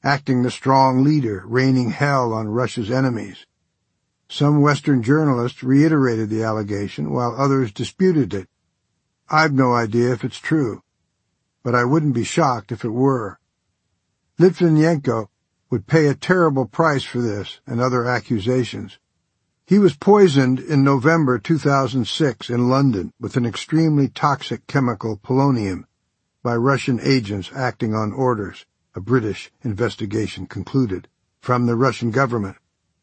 acting the strong leader, raining hell on Russia's enemies. Some Western journalists reiterated the allegation, while others disputed it. I've no idea if it's true, but I wouldn't be shocked if it were. Litvinenko would pay a terrible price for this and other accusations. He was poisoned in November 2006 in London with an extremely toxic chemical, polonium, by Russian agents acting on orders, a British investigation concluded, from the Russian government.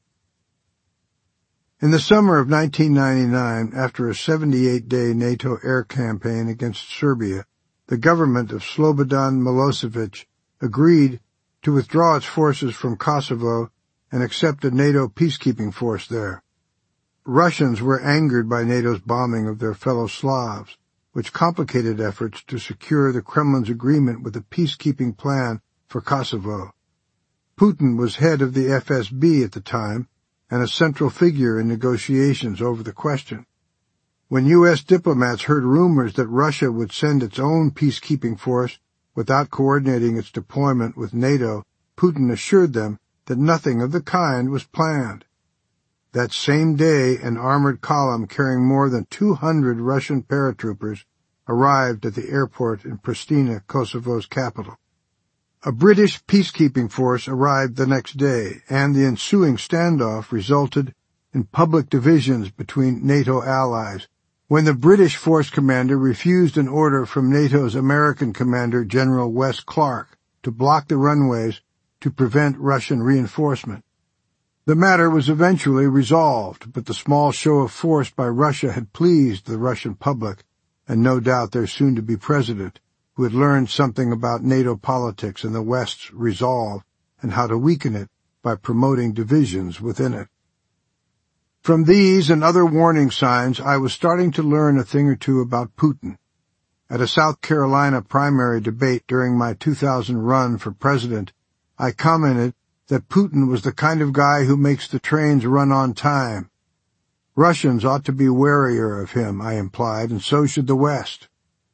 In the summer of 1999, after a 78-day NATO air campaign against Serbia, the government of Slobodan Milosevic agreed to withdraw its forces from Kosovo and accept a NATO peacekeeping force there. Russians were angered by NATO's bombing of their fellow Slavs, which complicated efforts to secure the Kremlin's agreement with a peacekeeping plan for Kosovo. Putin was head of the FSB at the time and a central figure in negotiations over the question. When U.S. diplomats heard rumors that Russia would send its own peacekeeping force without coordinating its deployment with NATO, Putin assured them that nothing of the kind was planned. That same day, an armored column carrying more than 200 Russian paratroopers arrived at the airport in Pristina, Kosovo's capital. A British peacekeeping force arrived the next day, and the ensuing standoff resulted in public divisions between NATO allies, when the British force commander refused an order from NATO's American commander, General Wes Clark, to block the runways to prevent Russian reinforcement. The matter was eventually resolved, but the small show of force by Russia had pleased the Russian public, and no doubt their soon-to-be president, who had learned something about NATO politics and the West's resolve and how to weaken it by promoting divisions within it. From these and other warning signs, I was starting to learn a thing or two about Putin. At a South Carolina primary debate during my 2000 run for president, I commented that Putin was the kind of guy who makes the trains run on time. Russians ought to be warier of him, I implied, and so should the West.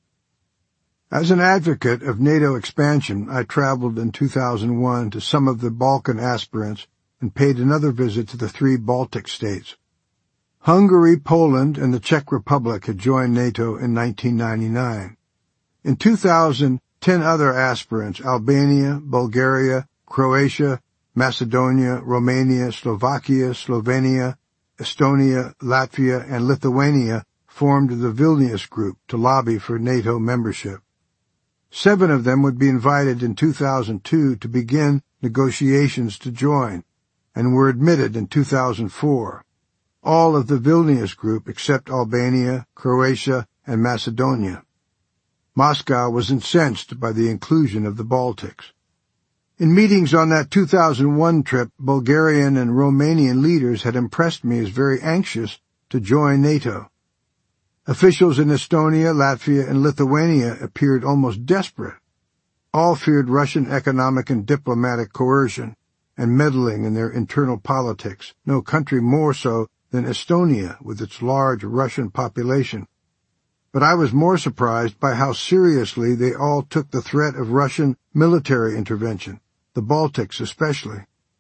As an advocate of NATO expansion, I traveled in 2001 to some of the Balkan aspirants and paid another visit to the 3 Baltic states. Hungary, Poland, and the Czech Republic had joined NATO in 1999. In 2000, 10 other aspirants, Albania, Bulgaria, Croatia, Macedonia, Romania, Slovakia, Slovenia, Estonia, Latvia, and Lithuania formed the Vilnius Group to lobby for NATO membership. 7 of them would be invited in 2002 to begin negotiations to join, and were admitted in 2004. All of the Vilnius Group except Albania, Croatia, and Macedonia. Moscow was incensed by the inclusion of the Baltics. In meetings on that 2001 trip, Bulgarian and Romanian leaders had impressed me as very anxious to join NATO. Officials in Estonia, Latvia, and Lithuania appeared almost desperate. All feared Russian economic and diplomatic coercion and meddling in their internal politics, no country more so than Estonia with its large Russian population. But I was more surprised by how seriously they all took the threat of Russian military intervention, the Baltics especially.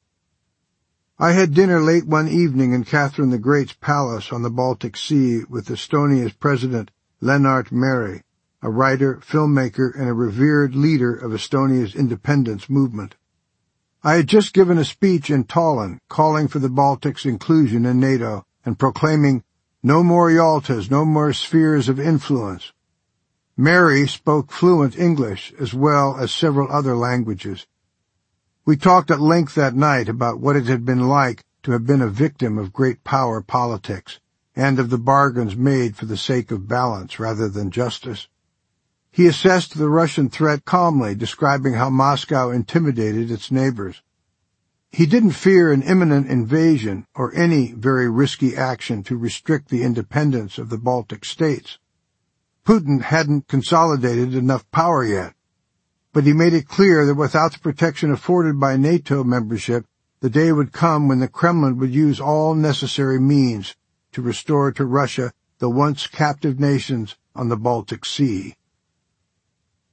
I had dinner late one evening in Catherine the Great's palace on the Baltic Sea with Estonia's president, Lennart Meri, a writer, filmmaker, and a revered leader of Estonia's independence movement. I had just given a speech in Tallinn calling for the Baltics' inclusion in NATO and proclaiming, "No more Yaltas, no more spheres of influence." Meri spoke fluent English as well as several other languages. We talked at length that night about what it had been like to have been a victim of great power politics and of the bargains made for the sake of balance rather than justice. He assessed the Russian threat calmly, describing how Moscow intimidated its neighbors. He didn't fear an imminent invasion or any very risky action to restrict the independence of the Baltic states. Putin hadn't consolidated enough power yet, but he made it clear that without the protection afforded by NATO membership, the day would come when the Kremlin would use all necessary means to restore to Russia the once captive nations on the Baltic Sea.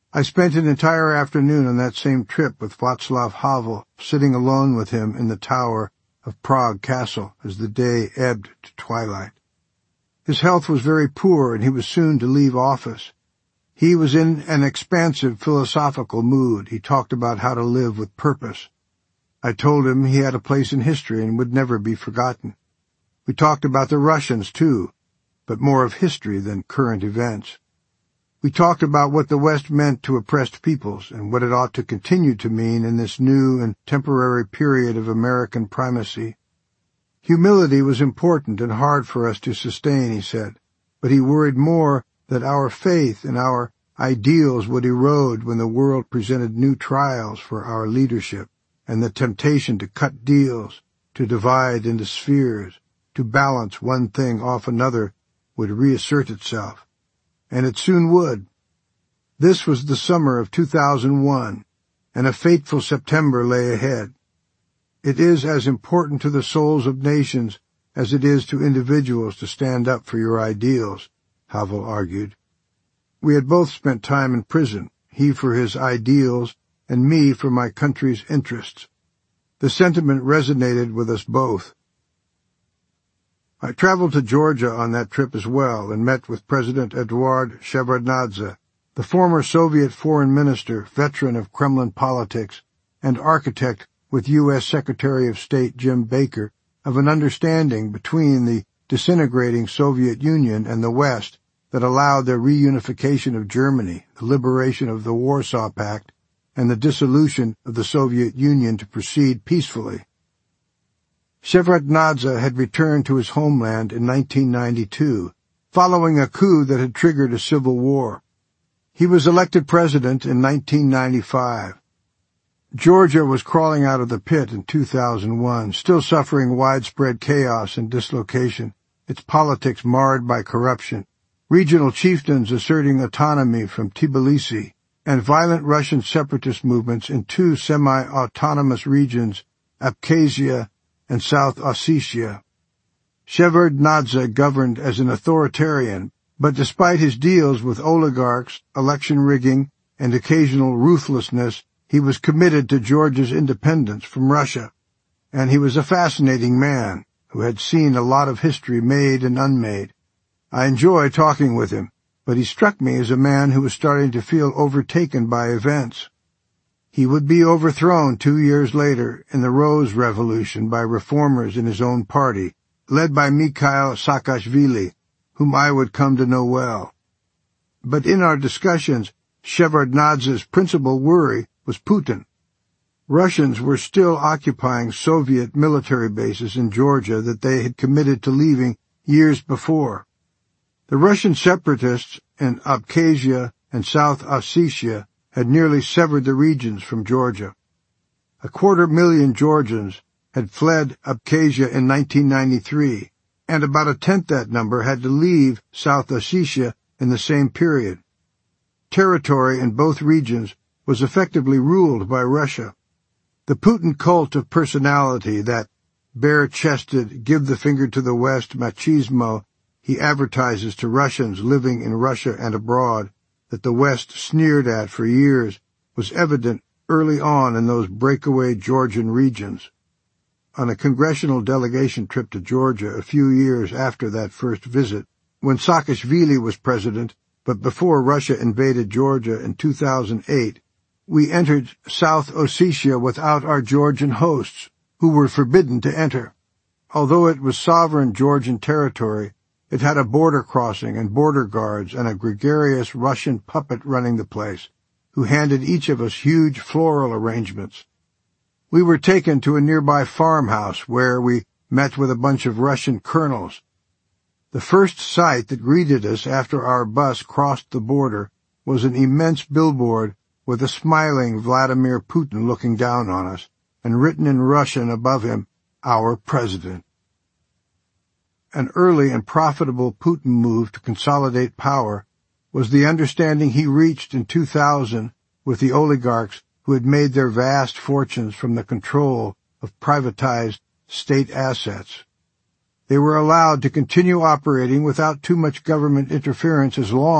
I spent an entire afternoon on that same trip with Václav Havel, sitting alone with him in the tower of Prague Castle as the day ebbed to twilight. His health was very poor, and he was soon to leave office. He was in an expansive philosophical mood. He talked about how to live with purpose. I told him he had a place in history and would never be forgotten. We talked about the Russians, too, but more of history than current events. We talked about what the West meant to oppressed peoples and what it ought to continue to mean in this new and temporary period of American primacy. Humility was important and hard for us to sustain, he said, but he worried more that our faith and our ideals would erode when the world presented new trials for our leadership, and the temptation to cut deals, to divide into spheres, to balance one thing off another would reassert itself. And it soon would. This was the summer of 2001, and a fateful September lay ahead. It is as important to the souls of nations as it is to individuals to stand up for your ideals, Havel argued. We had both spent time in prison, he for his ideals and me for my country's interests. The sentiment resonated with us both. I traveled to Georgia on that trip as well and met with President Eduard Shevardnadze, the former Soviet foreign minister, veteran of Kremlin politics, and architect with U.S. Secretary of State Jim Baker of an understanding between the disintegrating Soviet Union and the West that allowed the reunification of Germany, the liberation of the Warsaw Pact, and the dissolution of the Soviet Union to proceed peacefully. Shevardnadze had returned to his homeland in 1992, following a coup that had triggered a civil war. He was elected president in 1995. Georgia was crawling out of the pit in 2001, still suffering widespread chaos and dislocation, its politics marred by corruption, regional chieftains asserting autonomy from Tbilisi, and violent Russian separatist movements in two semi-autonomous regions, Abkhazia and South Ossetia. Shevardnadze governed as an authoritarian, but despite his deals with oligarchs, election rigging, and occasional ruthlessness, he was committed to Georgia's independence from Russia, and he was a fascinating man who had seen a lot of history made and unmade. I enjoyed talking with him, but he struck me as a man who was starting to feel overtaken by events. He would be overthrown 2 years later in the Rose Revolution by reformers in his own party, led by Mikhail Saakashvili, whom I would come to know well. But in our discussions, Shevardnadze's principal worry was Putin. Russians were still occupying Soviet military bases in Georgia that they had committed to leaving years before. The Russian separatists in Abkhazia and South Ossetia had nearly severed the regions from Georgia. 250,000 Georgians had fled Abkhazia in 1993, and about a tenth that number had to leave South Ossetia in the same period. Territory in both regions was effectively ruled by Russia. The Putin cult of personality, that bare-chested, give the finger to the West machismo he advertises to Russians living in Russia and abroad, that the West sneered at for years, was evident early on in those breakaway Georgian regions. On a congressional delegation trip to Georgia a few years after that first visit, when Saakashvili was president, but before Russia invaded Georgia in 2008, we entered South Ossetia without our Georgian hosts, who were forbidden to enter. Although it was sovereign Georgian territory, it had a border crossing and border guards and a gregarious Russian puppet running the place, who handed each of us huge floral arrangements. We were taken to a nearby farmhouse where we met with a bunch of Russian colonels. The first sight that greeted us after our bus crossed the border was an immense billboard with a smiling Vladimir Putin looking down on us, and written in Russian above him, "Our President." An early and profitable Putin move to consolidate power was the understanding he reached in 2000 with the oligarchs who had made their vast fortunes from the control of privatized state assets. They were allowed to continue operating without too much government interference as long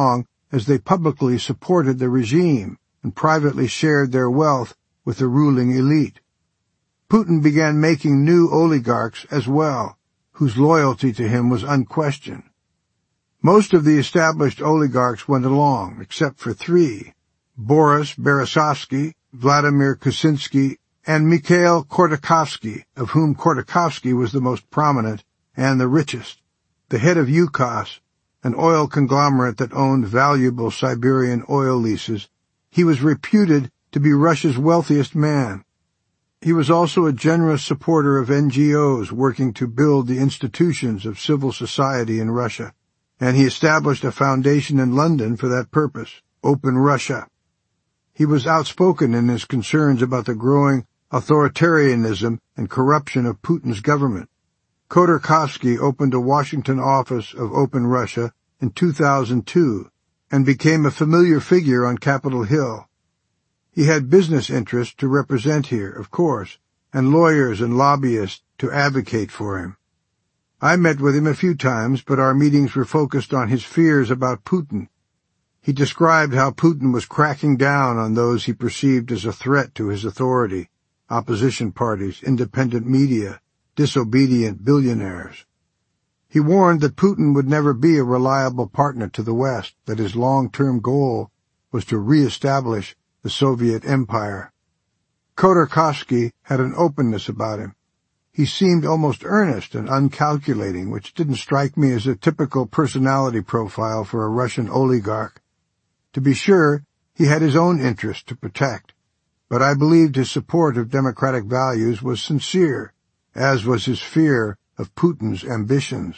as they publicly supported the regime and privately shared their wealth with the ruling elite. Putin began making new oligarchs as well, whose loyalty to him was unquestioned. Most of the established oligarchs went along, except for three: Boris Berezovsky, Vladimir Kuczynski, and Mikhail Khodorkovsky, of whom Khodorkovsky was the most prominent and the richest. The head of Yukos, an oil conglomerate that owned valuable Siberian oil leases, he was reputed to be Russia's wealthiest man. He was also a generous supporter of NGOs working to build the institutions of civil society in Russia, and he established a foundation in London for that purpose, Open Russia. He was outspoken in his concerns about the growing authoritarianism and corruption of Putin's government. Khodorkovsky opened a Washington office of Open Russia in 2002 and became a familiar figure on Capitol Hill. He had business interests to represent here, of course, and lawyers and lobbyists to advocate for him. I met with him a few times, but our meetings were focused on his fears about Putin. He described how Putin was cracking down on those he perceived as a threat to his authority: opposition parties, independent media, disobedient billionaires. He warned that Putin would never be a reliable partner to the West, that his long-term goal was to re-establish the Soviet Empire. Khodorkovsky had an openness about him. He seemed almost earnest and uncalculating, which didn't strike me as a typical personality profile for a Russian oligarch. To be sure, he had his own interests to protect, but I believed his support of democratic values was sincere, as was his fear of Putin's ambitions.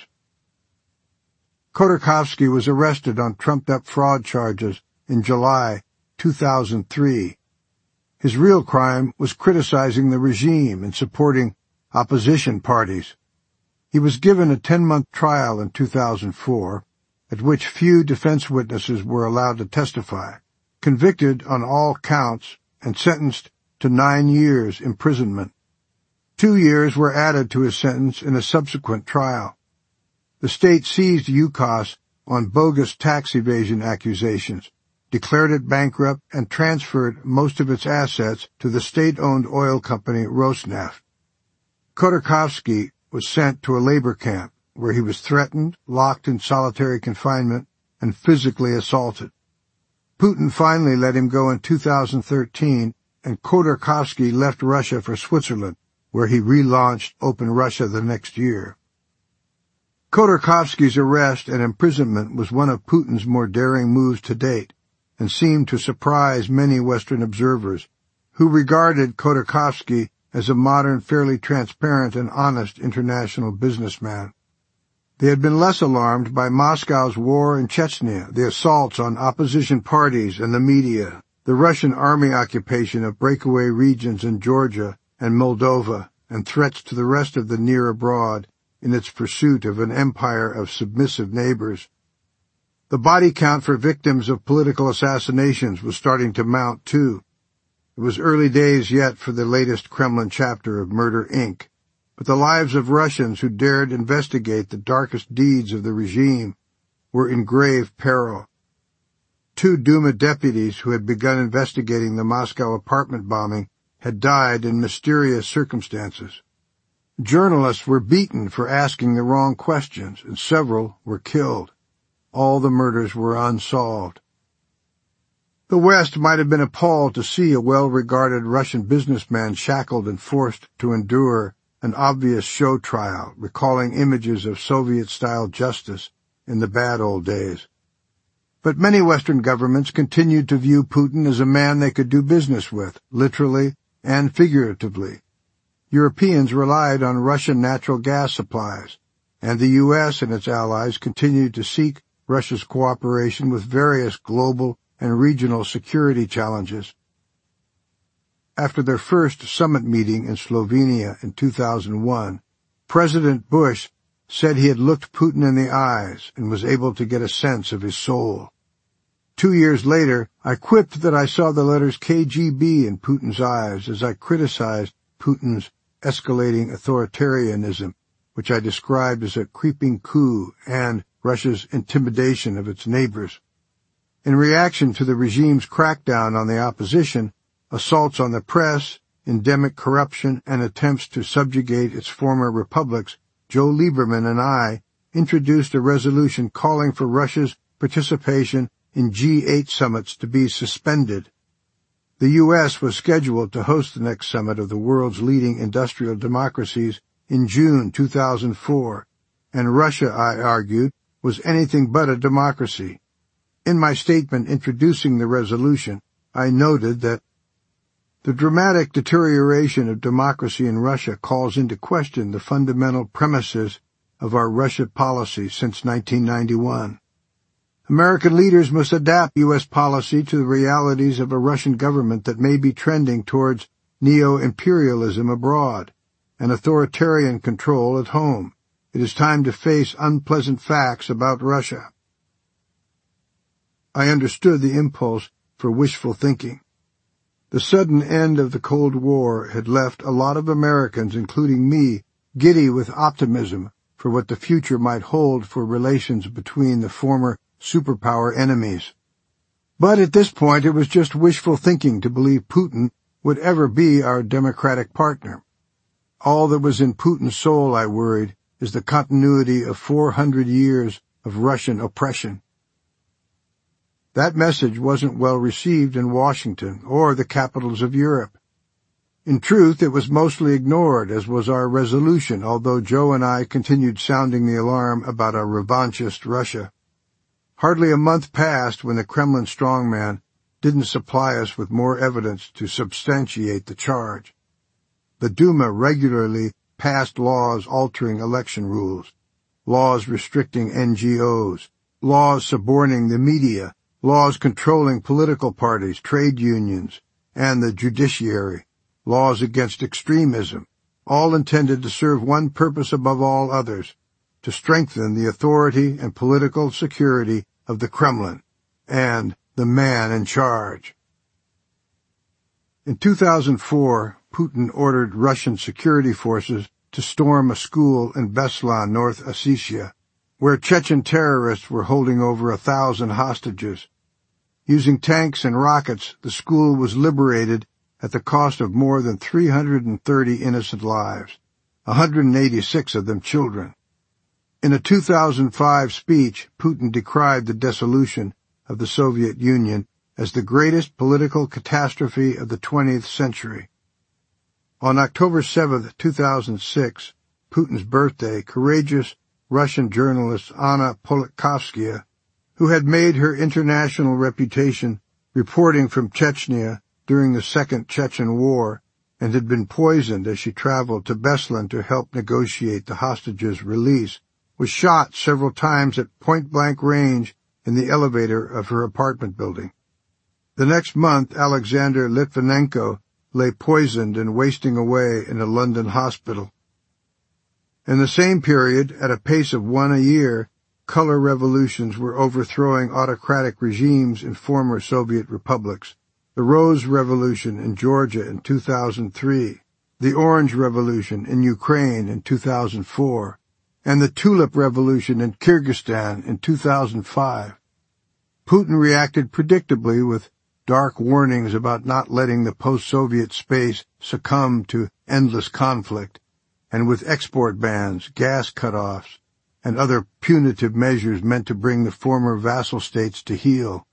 Khodorkovsky was arrested on trumped-up fraud charges in July 2003. His real crime was criticizing the regime and supporting opposition parties. He was given a 10-month trial in 2004, at which few defense witnesses were allowed to testify, convicted on all counts, and sentenced to 9 years imprisonment. 2 years were added to his sentence in a subsequent trial. The state seized Yukos on bogus tax evasion accusations, declared it bankrupt, and transferred most of its assets to the state-owned oil company Rosneft. Khodorkovsky was sent to a labor camp, where he was threatened, locked in solitary confinement, and physically assaulted. Putin finally let him go in 2013, and Khodorkovsky left Russia for Switzerland, where he relaunched Open Russia the next year. Khodorkovsky's arrest and imprisonment was one of Putin's more daring moves to date, and seemed to surprise many Western observers, who regarded Khodorkovsky as a modern, fairly transparent and honest international businessman. They had been less alarmed by Moscow's war in Chechnya, the assaults on opposition parties and the media, the Russian army occupation of breakaway regions in Georgia and Moldova, and threats to the rest of the near abroad in its pursuit of an empire of submissive neighbors. The body count for victims of political assassinations was starting to mount, too. It was early days yet for the latest Kremlin chapter of Murder, Inc., but the lives of Russians who dared investigate the darkest deeds of the regime were in grave peril. 2 Duma deputies who had begun investigating the Moscow apartment bombing had died in mysterious circumstances. Journalists were beaten for asking the wrong questions, and several were killed. All the murders were unsolved. The West might have been appalled to see a well-regarded Russian businessman shackled and forced to endure an obvious show trial, recalling images of Soviet-style justice in the bad old days. But many Western governments continued to view Putin as a man they could do business with, literally and figuratively. Europeans relied on Russian natural gas supplies, and the U.S. and its allies continued to seek Russia's cooperation with various global and regional security challenges. After their first summit meeting in Slovenia in 2001, President Bush said he had looked Putin in the eyes and was able to get a sense of his soul. 2 years later, I quipped that I saw the letters KGB in Putin's eyes as I criticized Putin's escalating authoritarianism, which I described as a creeping coup, and Russia's intimidation of its neighbors. In reaction to the regime's crackdown on the opposition, assaults on the press, endemic corruption, and attempts to subjugate its former republics, Joe Lieberman and I introduced a resolution calling for Russia's participation in G8 summits to be suspended. The U.S. was scheduled to host the next summit of the world's leading industrial democracies in June 2004, and Russia, I argued, was anything but a democracy. In my statement introducing the resolution, I noted that the dramatic deterioration of democracy in Russia calls into question the fundamental premises of our Russia policy since 1991. American leaders must adapt U.S. policy to the realities of a Russian government that may be trending towards neo-imperialism abroad and authoritarian control at home. It is time to face unpleasant facts about Russia. I understood the impulse for wishful thinking. The sudden end of the Cold War had left a lot of Americans, including me, giddy with optimism for what the future might hold for relations between the former superpower enemies. But at this point it was just wishful thinking to believe Putin would ever be our democratic partner. All that was in Putin's soul, I worried, is the continuity of 400 years of Russian oppression. That message wasn't well received in Washington or the capitals of Europe. In truth, it was mostly ignored, as was our resolution, although Joe and I continued sounding the alarm about a revanchist Russia. Hardly a month passed when the Kremlin strongman didn't supply us with more evidence to substantiate the charge. The Duma regularly passed laws altering election rules, laws restricting NGOs, laws suborning the media, laws controlling political parties, trade unions, and the judiciary, laws against extremism, all intended to serve one purpose above all others, to strengthen the authority and political security of the Kremlin and the man in charge. In 2004, Putin ordered Russian security forces to storm a school in Beslan, North Ossetia, where Chechen terrorists were holding over 1,000 hostages. Using tanks and rockets, the school was liberated at the cost of more than 330 innocent lives, 186 of them children. In a 2005 speech, Putin decried the dissolution of the Soviet Union as the greatest political catastrophe of the 20th century. On October 7, 2006, Putin's birthday, courageous Russian journalist Anna Politkovskaya, who had made her international reputation reporting from Chechnya during the Second Chechen War and had been poisoned as she traveled to Beslan to help negotiate the hostages' release, was shot several times at point-blank range in the elevator of her apartment building. The next month, Alexander Litvinenko lay poisoned and wasting away in a London hospital. In the same period, at a pace of one a year, color revolutions were overthrowing autocratic regimes in former Soviet republics. The Rose Revolution in Georgia in 2003, the Orange Revolution in Ukraine in 2004, and the Tulip Revolution in Kyrgyzstan in 2005. Putin reacted predictably with dark warnings about not letting the post-Soviet space succumb to endless conflict, and with export bans, gas cutoffs, and other punitive measures meant to bring the former vassal states to heel.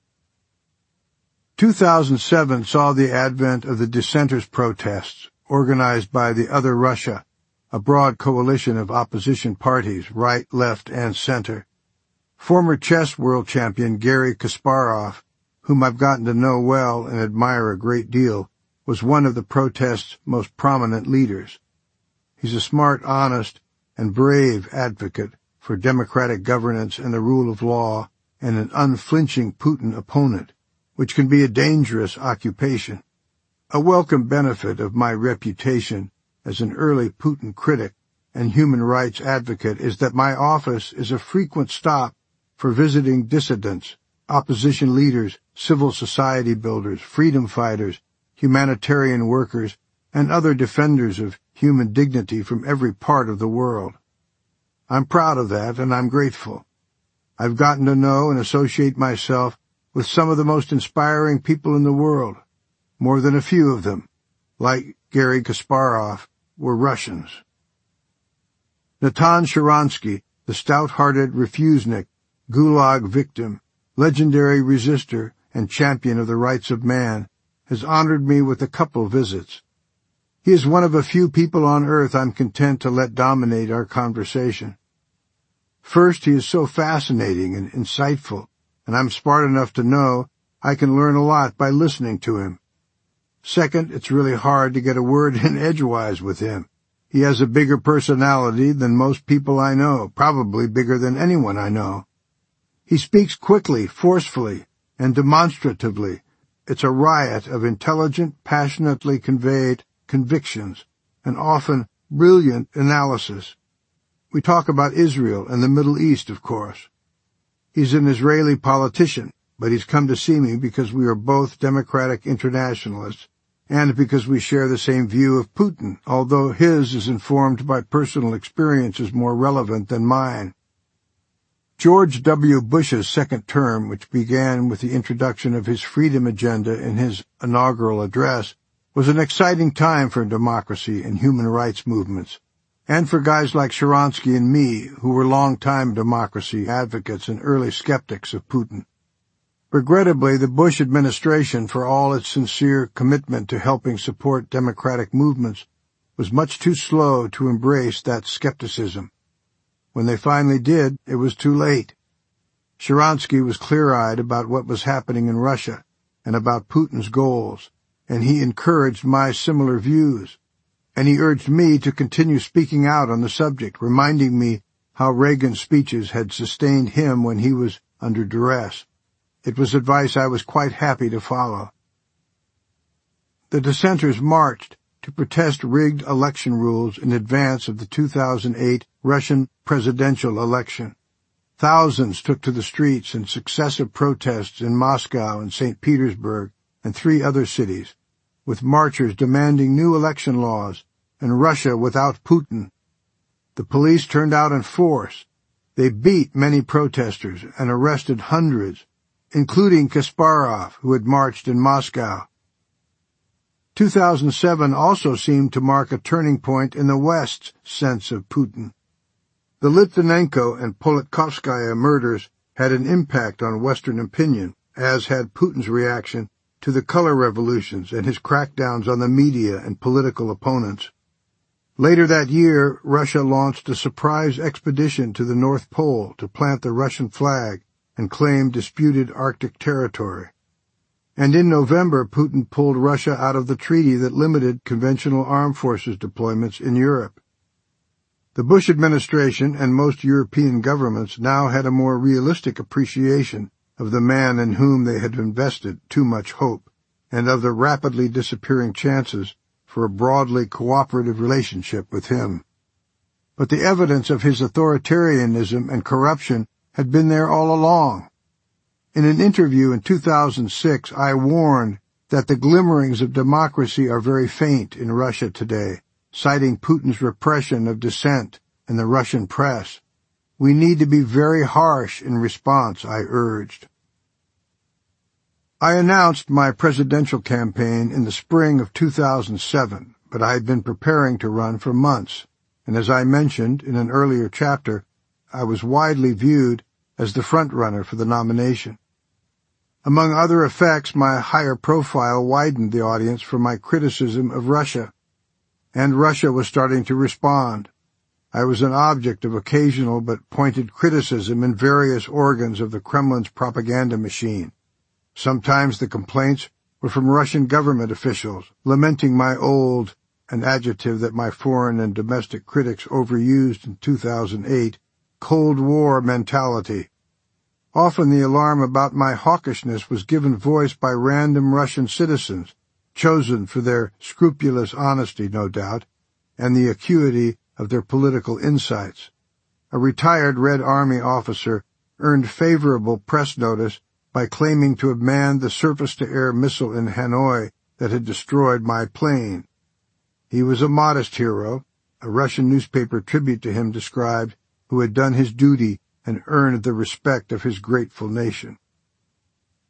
2007 saw the advent of the dissenters' protests, organized by the Other Russia, a broad coalition of opposition parties, right, left, and center. Former chess world champion Garry Kasparov, whom I've gotten to know well and admire a great deal, was one of the protest's most prominent leaders. He's a smart, honest, and brave advocate for democratic governance and the rule of law, and an unflinching Putin opponent, which can be a dangerous occupation. A welcome benefit of my reputation as an early Putin critic and human rights advocate is that my office is a frequent stop for visiting dissidents, opposition leaders, civil society builders, freedom fighters, humanitarian workers, and other defenders of human dignity from every part of the world. I'm proud of that, and I'm grateful. I've gotten to know and associate myself with some of the most inspiring people in the world. More than a few of them, like Garry Kasparov, were Russians. Natan Sharansky, the stout-hearted refusenik, Gulag victim, legendary resistor, and champion of the rights of man, has honored me with a couple visits. He is one of a few people on earth I'm content to let dominate our conversation. First, he is so fascinating and insightful, and I'm smart enough to know I can learn a lot by listening to him. Second, it's really hard to get a word in edgewise with him. He has a bigger personality than most people I know, probably bigger than anyone I know. He speaks quickly, forcefully, and demonstratively. It's a riot of intelligent, passionately conveyed convictions, and often brilliant analysis. We talk about Israel and the Middle East, of course. He's an Israeli politician, but he's come to see me because we are both democratic internationalists, and because we share the same view of Putin, although his is informed by personal experiences more relevant than mine. George W. Bush's second term, which began with the introduction of his freedom agenda in his inaugural address, was an exciting time for democracy and human rights movements, and for guys like Sharansky and me, who were long-time democracy advocates and early skeptics of Putin. Regrettably, the Bush administration, for all its sincere commitment to helping support democratic movements, was much too slow to embrace that skepticism. When they finally did, it was too late. Sharansky was clear-eyed about what was happening in Russia and about Putin's goals, and he encouraged my similar views. And he urged me to continue speaking out on the subject, reminding me how Reagan's speeches had sustained him when he was under duress. It was advice I was quite happy to follow. The dissenters marched to protest rigged election rules in advance of the 2008 Russian presidential election. Thousands took to the streets in successive protests in Moscow and St. Petersburg and 3 other cities, with marchers demanding new election laws and Russia without Putin. The police turned out in force. They beat many protesters and arrested hundreds, including Kasparov, who had marched in Moscow. 2007 also seemed to mark a turning point in the West's sense of Putin. The Litvinenko and Politkovskaya murders had an impact on Western opinion, as had Putin's reaction to the color revolutions and his crackdowns on the media and political opponents. Later that year, Russia launched a surprise expedition to the North Pole to plant the Russian flag and claim disputed Arctic territory. And in November, Putin pulled Russia out of the treaty that limited conventional armed forces deployments in Europe. The Bush administration and most European governments now had a more realistic appreciation of the man in whom they had invested too much hope, and of the rapidly disappearing chances for a broadly cooperative relationship with him. But the evidence of his authoritarianism and corruption had been there all along. In an interview in 2006, I warned that the glimmerings of democracy are very faint in Russia today, citing Putin's repression of dissent and the Russian press. We need to be very harsh in response, I urged. I announced my presidential campaign in the spring of 2007, but I had been preparing to run for months, and as I mentioned in an earlier chapter, I was widely viewed as the front-runner for the nomination. Among other effects, my higher profile widened the audience for my criticism of Russia, and Russia was starting to respond. I was an object of occasional but pointed criticism in various organs of the Kremlin's propaganda machine. Sometimes the complaints were from Russian government officials, lamenting my old, an adjective that my foreign and domestic critics overused in 2008, Cold War mentality. Often the alarm about my hawkishness was given voice by random Russian citizens, chosen for their scrupulous honesty, no doubt, and the acuity of their political insights. A retired Red Army officer earned favorable press notice by claiming to have manned the surface-to-air missile in Hanoi that had destroyed my plane. He was a modest hero, a Russian newspaper tribute to him described, who had done his duty and earned the respect of his grateful nation.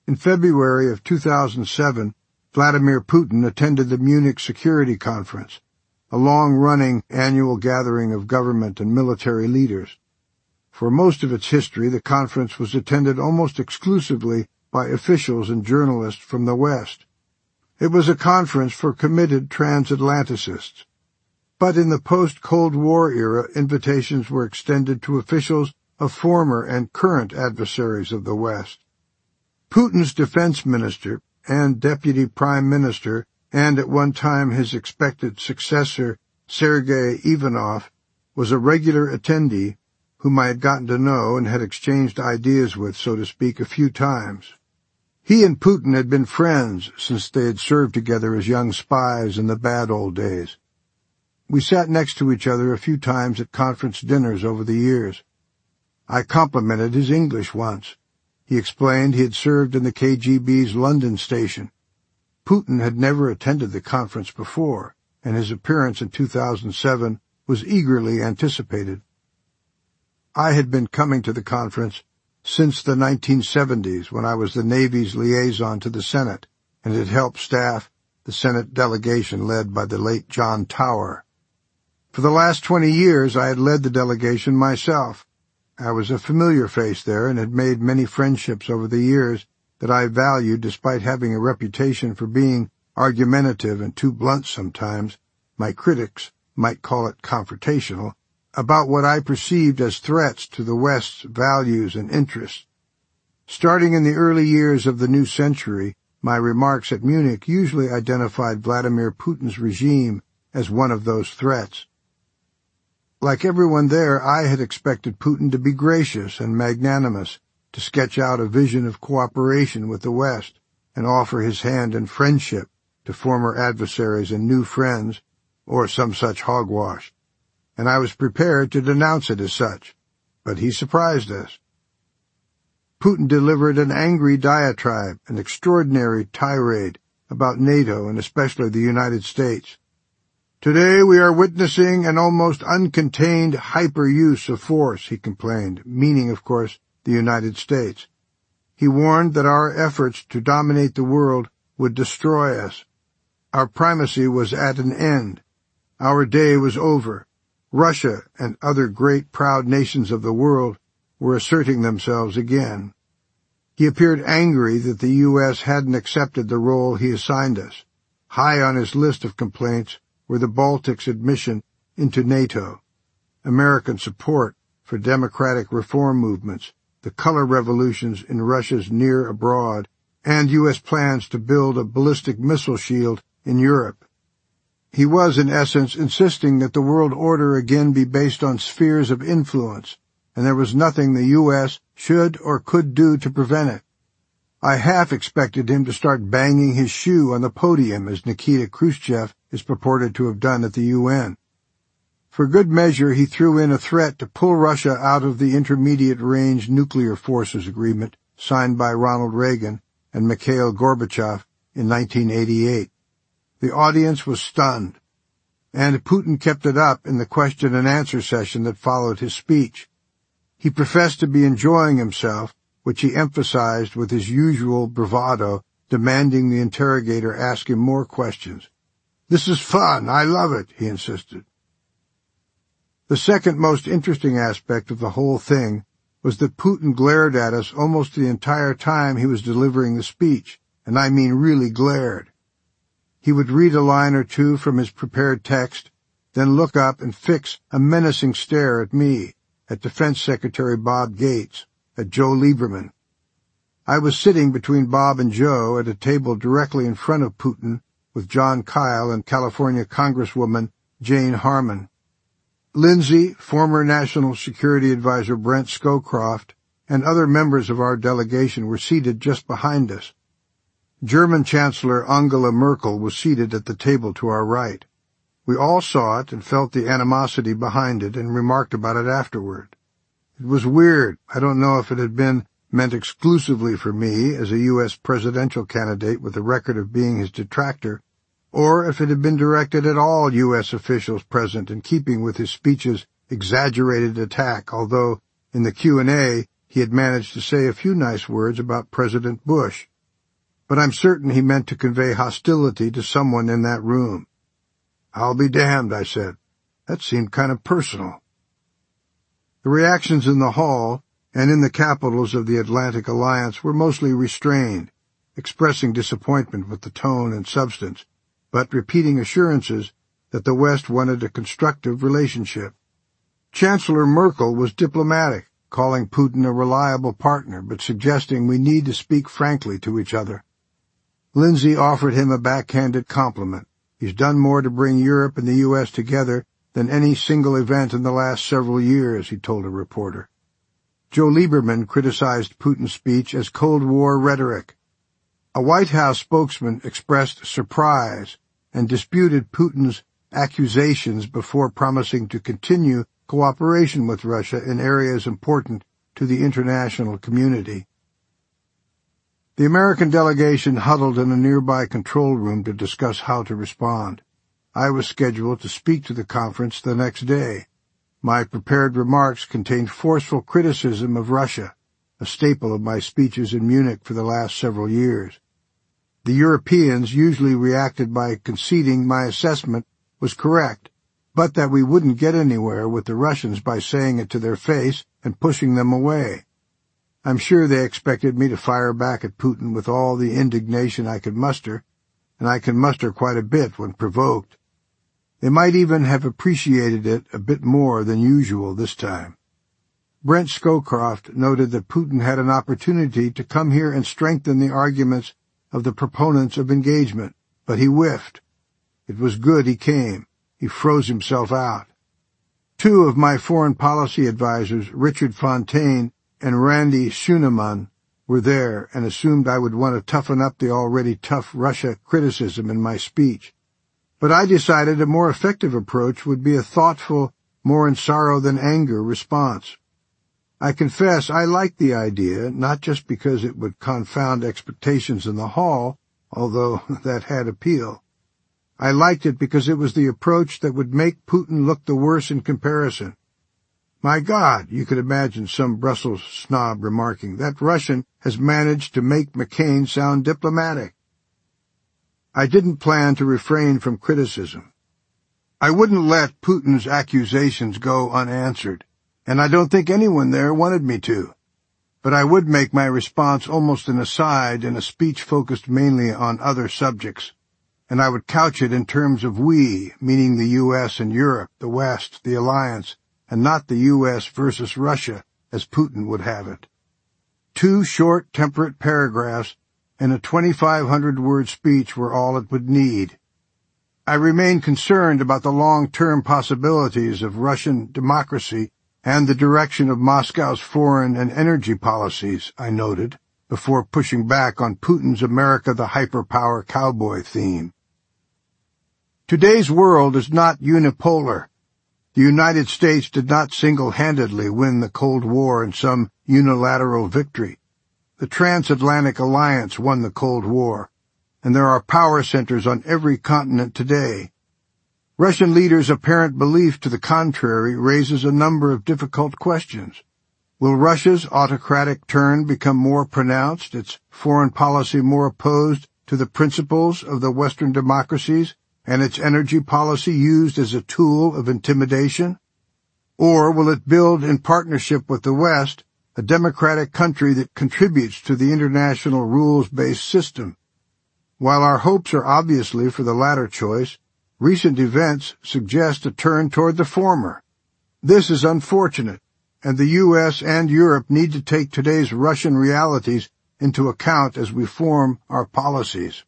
In February of 2007, Vladimir Putin attended the Munich Security Conference, a long-running annual gathering of government and military leaders. For most of its history, the conference was attended almost exclusively by officials and journalists from the West. It was a conference for committed transatlanticists. But in the post-Cold War era, invitations were extended to officials of former and current adversaries of the West. Putin's defense minister and deputy prime minister, and at one time his expected successor, Sergei Ivanov, was a regular attendee whom I had gotten to know and had exchanged ideas with, so to speak, a few times. He and Putin had been friends since they had served together as young spies in the bad old days. We sat next to each other a few times at conference dinners over the years. I complimented his English once. He explained he had served in the KGB's London station. Putin had never attended the conference before, and his appearance in 2007 was eagerly anticipated. I had been coming to the conference since the 1970s, when I was the Navy's liaison to the Senate and had helped staff the Senate delegation led by the late John Tower. For the last 20 years, I had led the delegation myself. I was a familiar face there and had made many friendships over the years that I valued despite having a reputation for being argumentative and too blunt sometimes. My critics might call it confrontational, about what I perceived as threats to the West's values and interests. Starting in the early years of the new century, my remarks at Munich usually identified Vladimir Putin's regime as one of those threats. Like everyone there, I had expected Putin to be gracious and magnanimous, to sketch out a vision of cooperation with the West and offer his hand in friendship to former adversaries and new friends, or some such hogwash. And I was prepared to denounce it as such, but he surprised us. Putin delivered an angry diatribe, an extraordinary tirade about NATO and especially the United States. Today we are witnessing an almost uncontained hyper-use of force, he complained, meaning, of course, the United States. He warned that our efforts to dominate the world would destroy us. Our primacy was at an end. Our day was over. Russia and other great proud nations of the world were asserting themselves again. He appeared angry that the U.S. hadn't accepted the role he assigned us. High on his list of complaints were the Baltics' admission into NATO, American support for democratic reform movements, the color revolutions in Russia's near abroad, and U.S. plans to build a ballistic missile shield in Europe. He was, in essence, insisting that the world order again be based on spheres of influence, and there was nothing the U.S. should or could do to prevent it. I half expected him to start banging his shoe on the podium as Nikita Khrushchev is purported to have done at the UN. For good measure, he threw in a threat to pull Russia out of the Intermediate-Range Nuclear Forces Agreement signed by Ronald Reagan and Mikhail Gorbachev in 1988. The audience was stunned, and Putin kept it up in the question-and-answer session that followed his speech. He professed to be enjoying himself, which he emphasized with his usual bravado, demanding the interrogator ask him more questions. "This is fun. I love it," he insisted. The second most interesting aspect of the whole thing was that Putin glared at us almost the entire time he was delivering the speech, and I mean really glared. He would read a line or two from his prepared text, then look up and fix a menacing stare at me, at Defense Secretary Bob Gates, at Joe Lieberman. I was sitting between Bob and Joe at a table directly in front of Putin with John Kyle and California Congresswoman Jane Harman. Lindsay, former National Security Advisor Brent Scowcroft, and other members of our delegation were seated just behind us. German Chancellor Angela Merkel was seated at the table to our right. We all saw it and felt the animosity behind it and remarked about it afterward. It was weird. I don't know if it had been meant exclusively for me as a U.S. presidential candidate with a record of being his detractor, or if it had been directed at all U.S. officials present in keeping with his speech's exaggerated attack, although in the Q&A he had managed to say a few nice words about President Bush, but I'm certain he meant to convey hostility to someone in that room. "I'll be damned," I said. That seemed kind of personal. The reactions in the hall and in the capitals of the Atlantic Alliance were mostly restrained, expressing disappointment with the tone and substance, but repeating assurances that the West wanted a constructive relationship. Chancellor Merkel was diplomatic, calling Putin a reliable partner, but suggesting we need to speak frankly to each other. Lindsay offered him a backhanded compliment. He's done more to bring Europe and the U.S. together than any single event in the last several years, he told a reporter. Joe Lieberman criticized Putin's speech as Cold War rhetoric. A White House spokesman expressed surprise and disputed Putin's accusations before promising to continue cooperation with Russia in areas important to the international community. The American delegation huddled in a nearby control room to discuss how to respond. I was scheduled to speak to the conference the next day. My prepared remarks contained forceful criticism of Russia, a staple of my speeches in Munich for the last several years. The Europeans usually reacted by conceding my assessment was correct, but that we wouldn't get anywhere with the Russians by saying it to their face and pushing them away. I'm sure they expected me to fire back at Putin with all the indignation I could muster, and I can muster quite a bit when provoked. They might even have appreciated it a bit more than usual this time. Brent Scowcroft noted that Putin had an opportunity to come here and strengthen the arguments of the proponents of engagement, but he whiffed. It was good he came. He froze himself out. Two of my foreign policy advisers, Richard Fontaine and Randy Schunemann, were there and assumed I would want to toughen up the already tough Russia criticism in my speech. But I decided a more effective approach would be a thoughtful, more in sorrow than anger response. I confess I liked the idea, not just because it would confound expectations in the hall, although that had appeal. I liked it because it was the approach that would make Putin look the worse in comparison. My God, you could imagine some Brussels snob remarking, that Russian has managed to make McCain sound diplomatic. I didn't plan to refrain from criticism. I wouldn't let Putin's accusations go unanswered, and I don't think anyone there wanted me to. But I would make my response almost an aside in a speech focused mainly on other subjects, and I would couch it in terms of we, meaning the U.S. and Europe, the West, the alliance, and not the U.S. versus Russia, as Putin would have it. 2 short, temperate paragraphs and a 2,500-word speech were all it would need. I remain concerned about the long-term possibilities of Russian democracy and the direction of Moscow's foreign and energy policies, I noted, before pushing back on Putin's America the hyperpower cowboy theme. Today's world is not unipolar. The United States did not single-handedly win the Cold War in some unilateral victory. The Transatlantic Alliance won the Cold War, and there are power centers on every continent today. Russian leaders' apparent belief to the contrary raises a number of difficult questions. Will Russia's autocratic turn become more pronounced, its foreign policy more opposed to the principles of the Western democracies, and its energy policy used as a tool of intimidation? Or will it build in partnership with the West a democratic country that contributes to the international rules-based system? While our hopes are obviously for the latter choice, recent events suggest a turn toward the former. This is unfortunate, and the U.S. and Europe need to take today's Russian realities into account as we form our policies.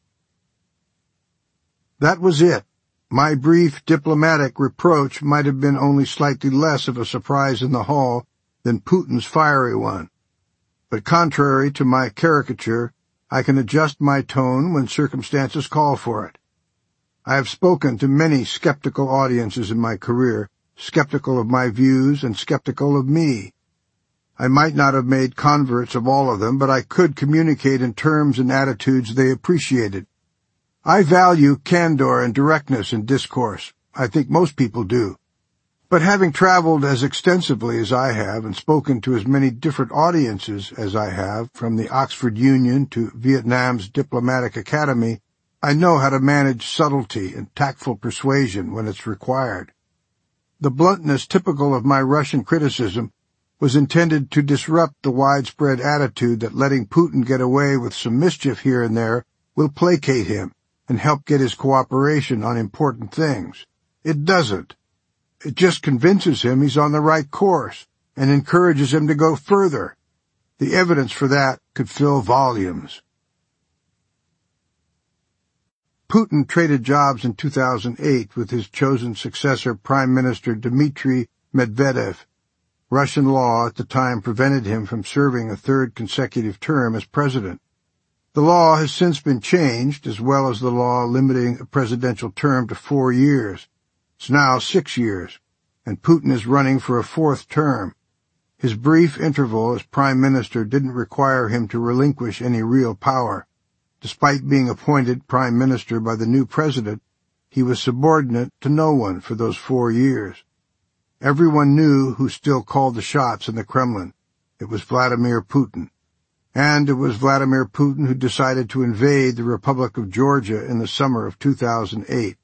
That was it. My brief diplomatic reproach might have been only slightly less of a surprise in the hall than Putin's fiery one. But contrary to my caricature, I can adjust my tone when circumstances call for it. I have spoken to many skeptical audiences in my career, skeptical of my views and skeptical of me. I might not have made converts of all of them, but I could communicate in terms and attitudes they appreciated. I value candor and directness in discourse. I think most people do. But having traveled as extensively as I have and spoken to as many different audiences as I have, from the Oxford Union to Vietnam's Diplomatic Academy, I know how to manage subtlety and tactful persuasion when it's required. The bluntness typical of my Russian criticism was intended to disrupt the widespread attitude that letting Putin get away with some mischief here and there will placate him and help get his cooperation on important things. It doesn't. It just convinces him he's on the right course and encourages him to go further. The evidence for that could fill volumes. Putin traded jobs in 2008 with his chosen successor, Prime Minister Dmitry Medvedev. Russian law at the time prevented him from serving a third consecutive term as president. The law has since been changed, as well as the law limiting a presidential term to 4 years. It's now 6 years, and Putin is running for a fourth term. His brief interval as prime minister didn't require him to relinquish any real power. Despite being appointed prime minister by the new president, he was subordinate to no one for those 4 years. Everyone knew who still called the shots in the Kremlin. It was Vladimir Putin. And it was Vladimir Putin who decided to invade the Republic of Georgia in the summer of 2008.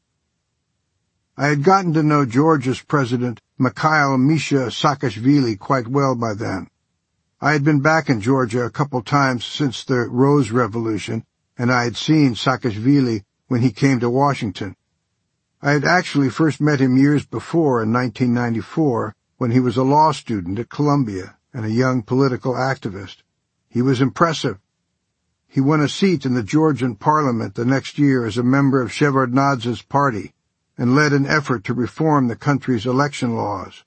I had gotten to know Georgia's president, Mikhail Misha Saakashvili, quite well by then. I had been back in Georgia a couple times since the Rose Revolution, and I had seen Saakashvili when he came to Washington. I had actually first met him years before in 1994, when he was a law student at Columbia and a young political activist. He was impressive. He won a seat in the Georgian parliament the next year as a member of Shevardnadze's party, and led an effort to reform the country's election laws.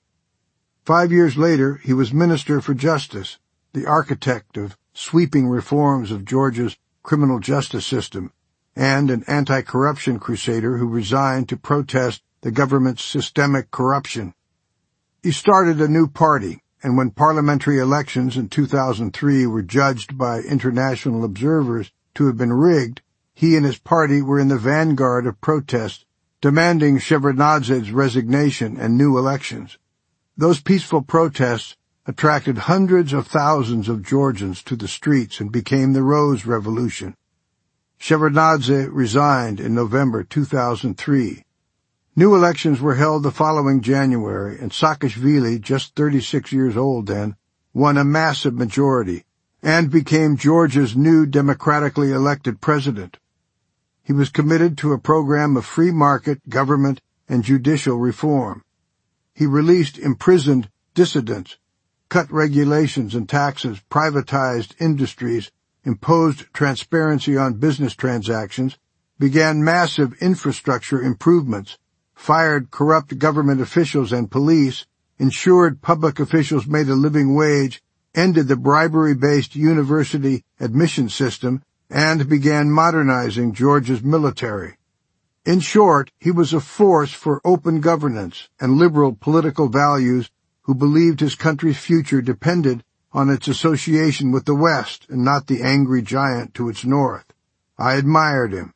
5 years later, he was Minister for Justice, the architect of sweeping reforms of Georgia's criminal justice system, and an anti-corruption crusader who resigned to protest the government's systemic corruption. He started a new party, and when parliamentary elections in 2003 were judged by international observers to have been rigged, he and his party were in the vanguard of protests, demanding Shevardnadze's resignation and new elections. Those peaceful protests attracted hundreds of thousands of Georgians to the streets and became the Rose Revolution. Shevardnadze resigned in November 2003. New elections were held the following January, and Saakashvili, just 36 years old then, won a massive majority and became Georgia's new democratically elected president. He was committed to a program of free market, government, and judicial reform. He released imprisoned dissidents, cut regulations and taxes, privatized industries, imposed transparency on business transactions, began massive infrastructure improvements, fired corrupt government officials and police, ensured public officials made a living wage, ended the bribery-based university admission system, and began modernizing Georgia's military. In short, he was a force for open governance and liberal political values who believed his country's future depended on its association with the West and not the angry giant to its north. I admired him.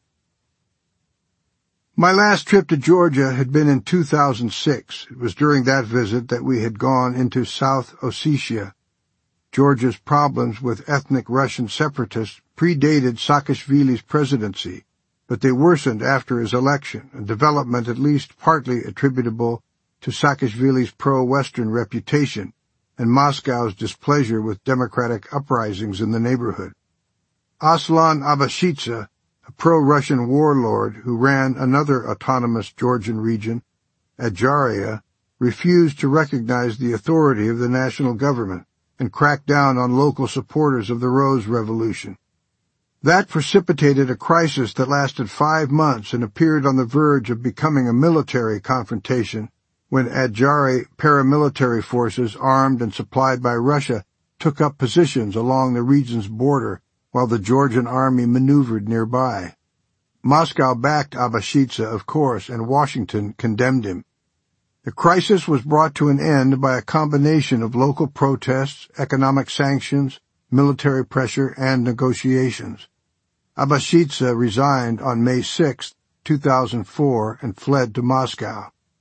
My last trip to Georgia had been in 2006. It was during that visit that we had gone into South Ossetia. Georgia's problems with ethnic Russian separatists predated Saakashvili's presidency, but they worsened after his election, a development at least partly attributable to Saakashvili's pro-Western reputation and Moscow's displeasure with democratic uprisings in the neighborhood. Aslan Abashidze, a pro-Russian warlord who ran another autonomous Georgian region, Adjaria, refused to recognize the authority of the national government and cracked down on local supporters of the Rose Revolution. That precipitated a crisis that lasted 5 months and appeared on the verge of becoming a military confrontation when Adjari paramilitary forces, armed and supplied by Russia, took up positions along the region's border while the Georgian army maneuvered nearby. Moscow backed Abashidze, of course, and Washington condemned him. The crisis was brought to an end by a combination of local protests, economic sanctions, military pressure, and negotiations. Abashidze resigned on May 6, 2004, and fled to Moscow.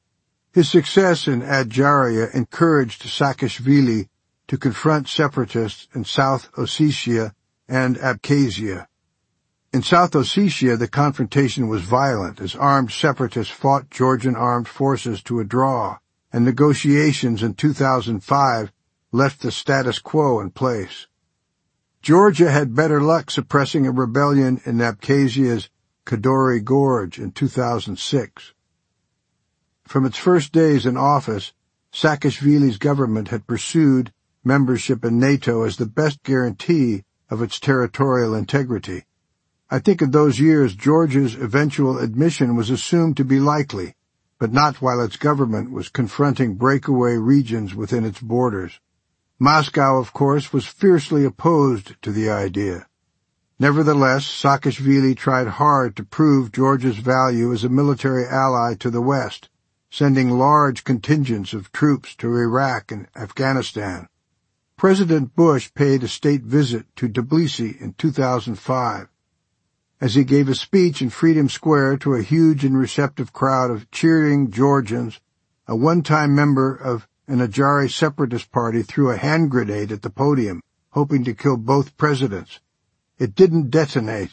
His success in Adjaria encouraged Saakashvili to confront separatists in South Ossetia and Abkhazia. In South Ossetia, the confrontation was violent as armed separatists fought Georgian armed forces to a draw, and negotiations in 2005 left the status quo in place. Georgia had better luck suppressing a rebellion in Abkhazia's Kadori Gorge in 2006. From its first days in office, Saakashvili's government had pursued membership in NATO as the best guarantee of its territorial integrity. I think in those years Georgia's eventual admission was assumed to be likely, but not while its government was confronting breakaway regions within its borders. Moscow, of course, was fiercely opposed to the idea. Nevertheless, Saakashvili tried hard to prove Georgia's value as a military ally to the West, sending large contingents of troops to Iraq and Afghanistan. President Bush paid a state visit to Tbilisi in 2005. As he gave a speech in Freedom Square to a huge and receptive crowd of cheering Georgians, a one-time member of an Adjari separatist party threw a hand grenade at the podium, hoping to kill both presidents. It didn't detonate.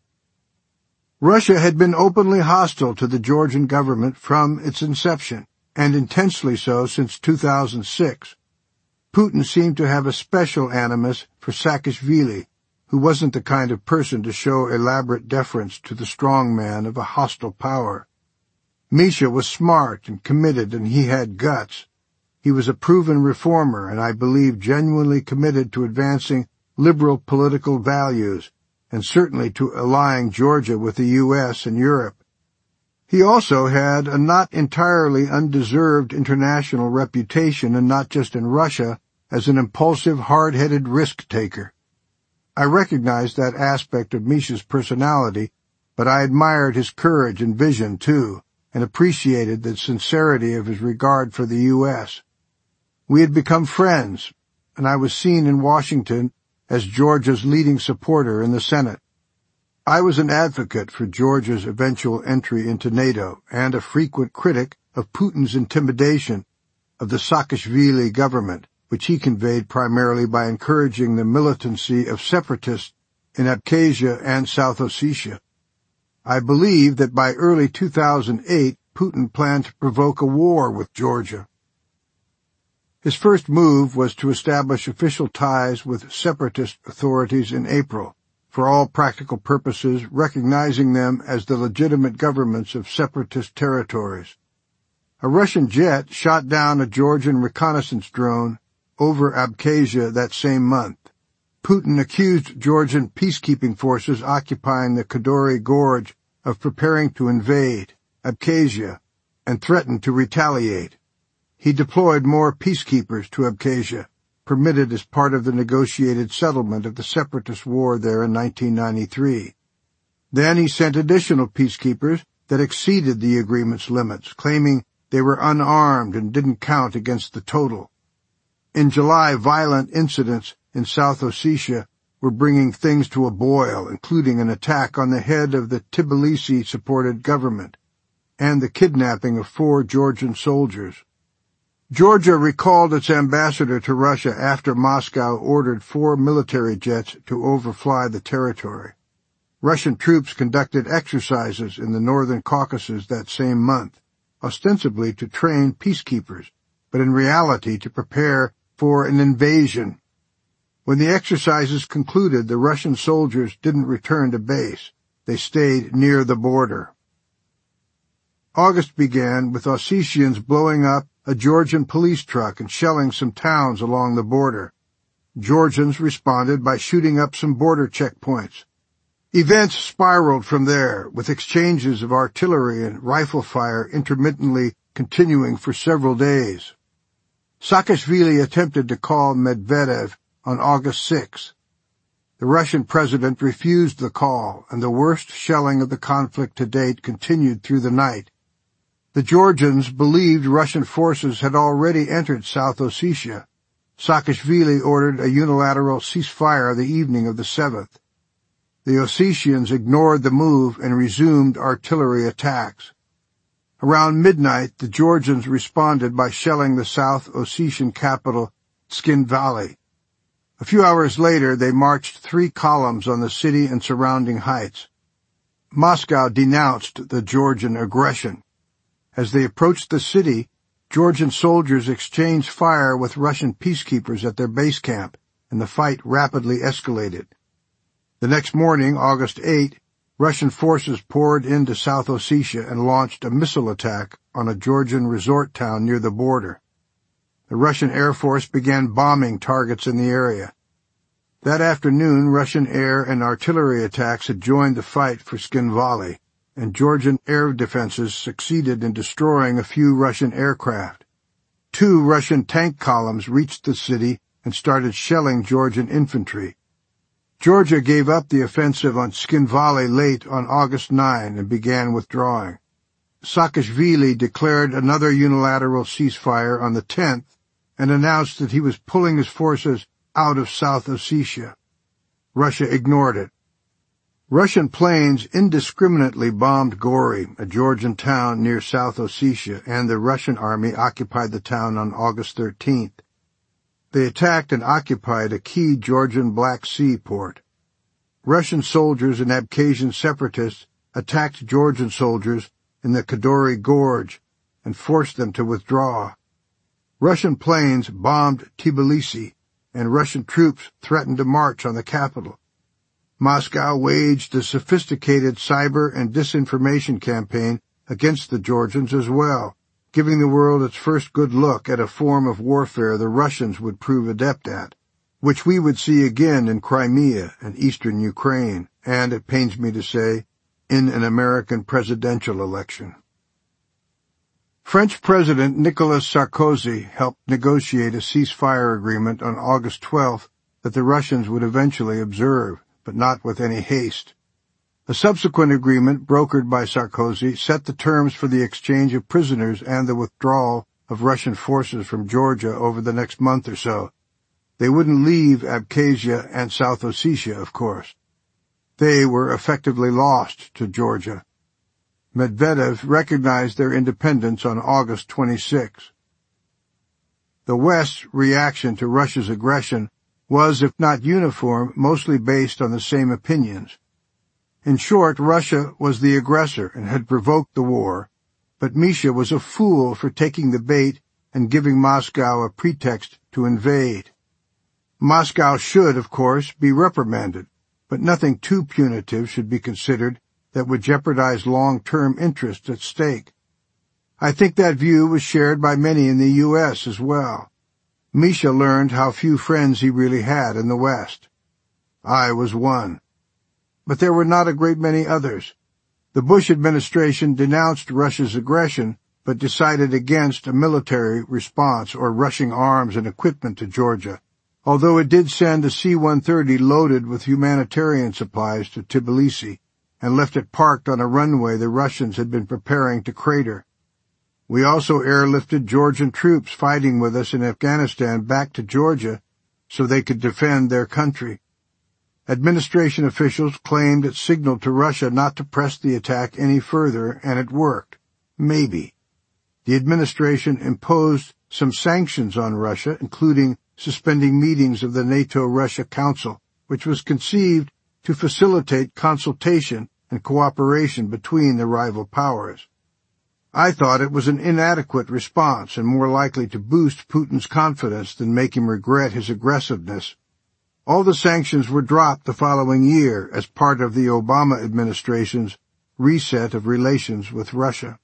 Russia had been openly hostile to the Georgian government from its inception, and intensely so since 2006. Putin seemed to have a special animus for Saakashvili, who wasn't the kind of person to show elaborate deference to the strong man of a hostile power. Misha was smart and committed, and he had guts. He was a proven reformer, and I believe genuinely committed to advancing liberal political values, and certainly to allying Georgia with the U.S. and Europe. He also had a not entirely undeserved international reputation, and not just in Russia, as an impulsive, hard-headed risk-taker. I recognized that aspect of Misha's personality, but I admired his courage and vision, too, and appreciated the sincerity of his regard for the U.S. We had become friends, and I was seen in Washington as Georgia's leading supporter in the Senate. I was an advocate for Georgia's eventual entry into NATO and a frequent critic of Putin's intimidation of the Saakashvili government, which he conveyed primarily by encouraging the militancy of separatists in Abkhazia and South Ossetia. I believe that by early 2008, Putin planned to provoke a war with Georgia. His first move was to establish official ties with separatist authorities in April, for all practical purposes recognizing them as the legitimate governments of separatist territories. A Russian jet shot down a Georgian reconnaissance drone over Abkhazia that same month. Putin accused Georgian peacekeeping forces occupying the Kadori Gorge of preparing to invade Abkhazia and threatened to retaliate. He deployed more peacekeepers to Abkhazia, permitted as part of the negotiated settlement of the separatist war there in 1993. Then he sent additional peacekeepers that exceeded the agreement's limits, claiming they were unarmed and didn't count against the total. In July, violent incidents in South Ossetia were bringing things to a boil, including an attack on the head of the Tbilisi-supported government and the kidnapping of 4 Georgian soldiers. Georgia recalled its ambassador to Russia after Moscow ordered 4 military jets to overfly the territory. Russian troops conducted exercises in the northern Caucasus that same month, ostensibly to train peacekeepers, but in reality to prepare for an invasion. When the exercises concluded, the Russian soldiers didn't return to base. They stayed near the border. August began with Ossetians blowing up a Georgian police truck and shelling some towns along the border. Georgians responded by shooting up some border checkpoints. Events spiraled from there, with exchanges of artillery and rifle fire intermittently continuing for several days. Saakashvili attempted to call Medvedev on August 6. The Russian president refused the call, and the worst shelling of the conflict to date continued through the night. The Georgians believed Russian forces had already entered South Ossetia. Saakashvili ordered a unilateral ceasefire the evening of the 7th. The Ossetians ignored the move and resumed artillery attacks. Around midnight, the Georgians responded by shelling the South Ossetian capital, Tskhinvali. A few hours later, they marched 3 columns on the city and surrounding heights. Moscow denounced the Georgian aggression. As they approached the city, Georgian soldiers exchanged fire with Russian peacekeepers at their base camp, and the fight rapidly escalated. The next morning, August 8, Russian forces poured into South Ossetia and launched a missile attack on a Georgian resort town near the border. The Russian Air Force began bombing targets in the area. That afternoon, Russian air and artillery attacks had joined the fight for Tskhinvali, and Georgian air defenses succeeded in destroying a few Russian aircraft. 2 Russian tank columns reached the city and started shelling Georgian infantry. Georgia gave up the offensive on Tskhinvali late on August 9 and began withdrawing. Saakashvili declared another unilateral ceasefire on the 10th and announced that he was pulling his forces out of South Ossetia. Russia ignored it. Russian planes indiscriminately bombed Gori, a Georgian town near South Ossetia, and the Russian army occupied the town on August 13th. They attacked and occupied a key Georgian Black Sea port. Russian soldiers and Abkhazian separatists attacked Georgian soldiers in the Kadori Gorge and forced them to withdraw. Russian planes bombed Tbilisi, and Russian troops threatened to march on the capital. Moscow waged a sophisticated cyber and disinformation campaign against the Georgians as well, giving the world its first good look at a form of warfare the Russians would prove adept at, which we would see again in Crimea and eastern Ukraine, and, it pains me to say, in an American presidential election. French President Nicolas Sarkozy helped negotiate a ceasefire agreement on August 12th that the Russians would eventually observe, but not with any haste. A subsequent agreement, brokered by Sarkozy, set the terms for the exchange of prisoners and the withdrawal of Russian forces from Georgia over the next month or so. They wouldn't leave Abkhazia and South Ossetia, of course. They were effectively lost to Georgia. Medvedev recognized their independence on August 26. The West's reaction to Russia's aggression was, if not uniform, mostly based on the same opinions. In short, Russia was the aggressor and had provoked the war, but Misha was a fool for taking the bait and giving Moscow a pretext to invade. Moscow should, of course, be reprimanded, but nothing too punitive should be considered that would jeopardize long-term interests at stake. I think that view was shared by many in the U.S. as well. Misha learned how few friends he really had in the West. I was one. But there were not a great many others. The Bush administration denounced Russia's aggression, but decided against a military response or rushing arms and equipment to Georgia, although it did send a C-130 loaded with humanitarian supplies to Tbilisi and left it parked on a runway the Russians had been preparing to crater. We also airlifted Georgian troops fighting with us in Afghanistan back to Georgia so they could defend their country. Administration officials claimed it signaled to Russia not to press the attack any further, and it worked. Maybe. The administration imposed some sanctions on Russia, including suspending meetings of the NATO-Russia Council, which was conceived to facilitate consultation and cooperation between the rival powers. I thought it was an inadequate response and more likely to boost Putin's confidence than make him regret his aggressiveness. All the sanctions were dropped the following year as part of the Obama administration's reset of relations with Russia.